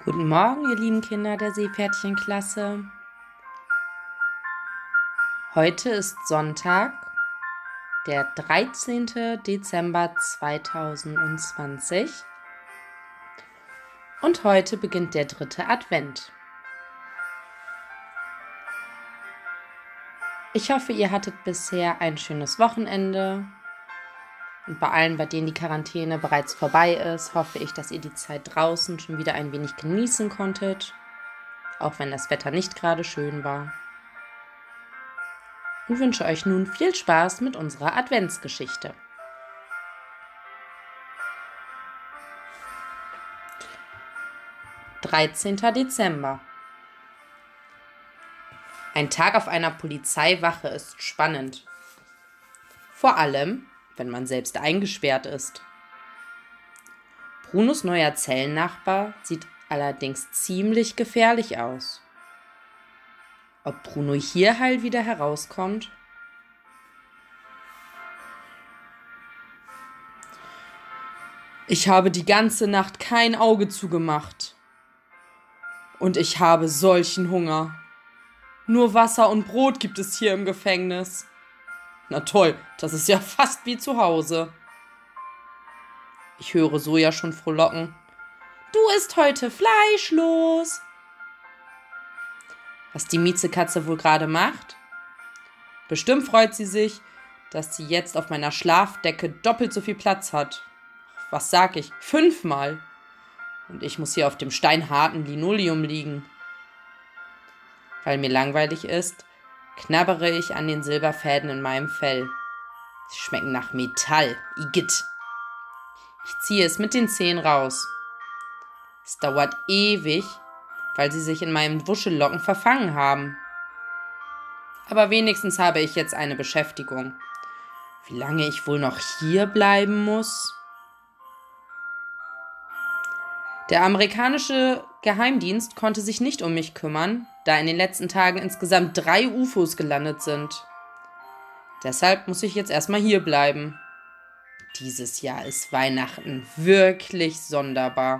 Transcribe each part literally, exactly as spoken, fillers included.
Guten Morgen, ihr lieben Kinder der Seepferdchenklasse. Heute ist Sonntag, der dreizehnte Dezember zweitausendzwanzig und heute beginnt der dritte Advent. Ich hoffe, ihr hattet bisher ein schönes Wochenende und bei allen, bei denen die Quarantäne bereits vorbei ist, hoffe ich, dass ihr die Zeit draußen schon wieder ein wenig genießen konntet, auch wenn das Wetter nicht gerade schön war. Und wünsche euch nun viel Spaß mit unserer Adventsgeschichte. dreizehnter Dezember. Ein Tag auf einer Polizeiwache ist spannend. Vor allem, wenn man selbst eingesperrt ist. Brunos neuer Zellennachbar sieht allerdings ziemlich gefährlich aus. Ob Bruno hier heil wieder herauskommt? Ich habe die ganze Nacht kein Auge zugemacht. Und ich habe solchen Hunger. Nur Wasser und Brot gibt es hier im Gefängnis. Na toll, das ist ja fast wie zu Hause. Ich höre Soja schon frohlocken. Du isst heute fleischlos. Was die Miezekatze wohl gerade macht? Bestimmt freut sie sich, dass sie jetzt auf meiner Schlafdecke doppelt so viel Platz hat. Was sag ich? Fünfmal. Und ich muss hier auf dem steinharten Linoleum liegen. Weil mir langweilig ist, knabbere ich an den Silberfäden in meinem Fell. Sie schmecken nach Metall. Igitt. Ich ziehe es mit den Zähnen raus. Es dauert ewig, weil sie sich in meinen Wuschellocken verfangen haben. Aber wenigstens habe ich jetzt eine Beschäftigung. Wie lange ich wohl noch hier bleiben muss? Der amerikanische Geheimdienst konnte sich nicht um mich kümmern, da in den letzten Tagen insgesamt drei U F Os gelandet sind. Deshalb muss ich jetzt erstmal hier bleiben. Dieses Jahr ist Weihnachten wirklich sonderbar.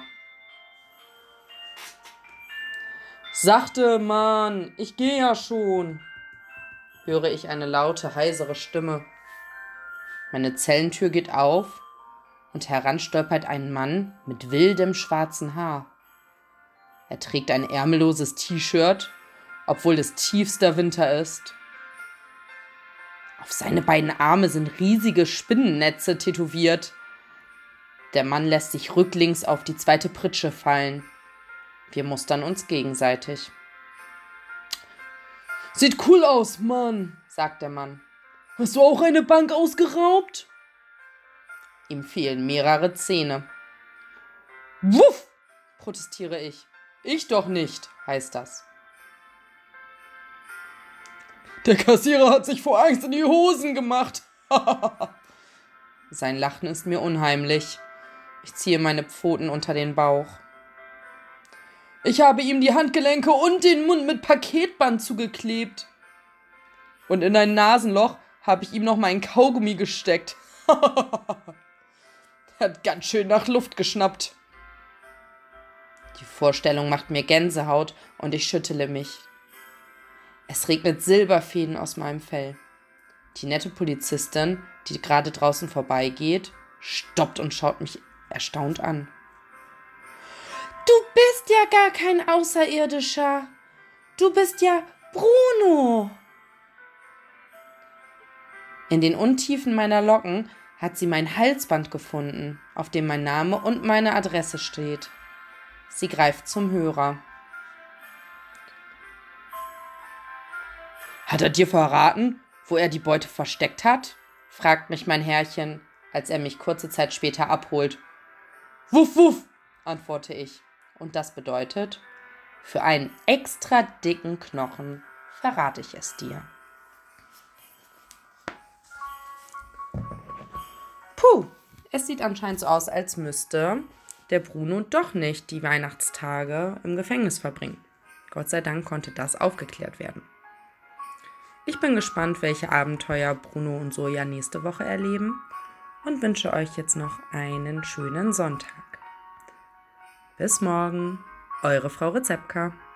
Sachte, Mann, ich gehe ja schon, höre ich eine laute, heisere Stimme. Meine Zellentür geht auf und heran stolpert ein Mann mit wildem schwarzen Haar. Er trägt ein ärmelloses T-Shirt, obwohl es tiefster Winter ist. Auf seine beiden Arme sind riesige Spinnennetze tätowiert. Der Mann lässt sich rücklings auf die zweite Pritsche fallen. Wir mustern uns gegenseitig. Sieht cool aus, Mann, sagt der Mann. Hast du auch eine Bank ausgeraubt? Ihm fehlen mehrere Zähne. Wuff, protestiere ich. Ich doch nicht, heißt das. Der Kassierer hat sich vor Angst in die Hosen gemacht. Sein Lachen ist mir unheimlich. Ich ziehe meine Pfoten unter den Bauch. Ich habe ihm die Handgelenke und den Mund mit Paketband zugeklebt. Und in ein Nasenloch habe ich ihm noch meinen Kaugummi gesteckt. Er hat ganz schön nach Luft geschnappt. Die Vorstellung macht mir Gänsehaut und ich schüttele mich. Es regnet Silberfäden aus meinem Fell. Die nette Polizistin, die gerade draußen vorbeigeht, stoppt und schaut mich erstaunt an. Du bist ja gar kein Außerirdischer. Du bist ja Bruno. In den Untiefen meiner Locken hat sie mein Halsband gefunden, auf dem mein Name und meine Adresse steht. Sie greift zum Hörer. Hat er dir verraten, wo er die Beute versteckt hat? Fragt mich mein Herrchen, als er mich kurze Zeit später abholt. Wuff, wuff, antworte ich. Und das bedeutet, für einen extra dicken Knochen verrate ich es dir. Puh, es sieht anscheinend so aus, als müsste der Bruno doch nicht die Weihnachtstage im Gefängnis verbringen. Gott sei Dank konnte das aufgeklärt werden. Ich bin gespannt, welche Abenteuer Bruno und Soja nächste Woche erleben und wünsche euch jetzt noch einen schönen Sonntag. Bis morgen. Eure Frau Rezepka.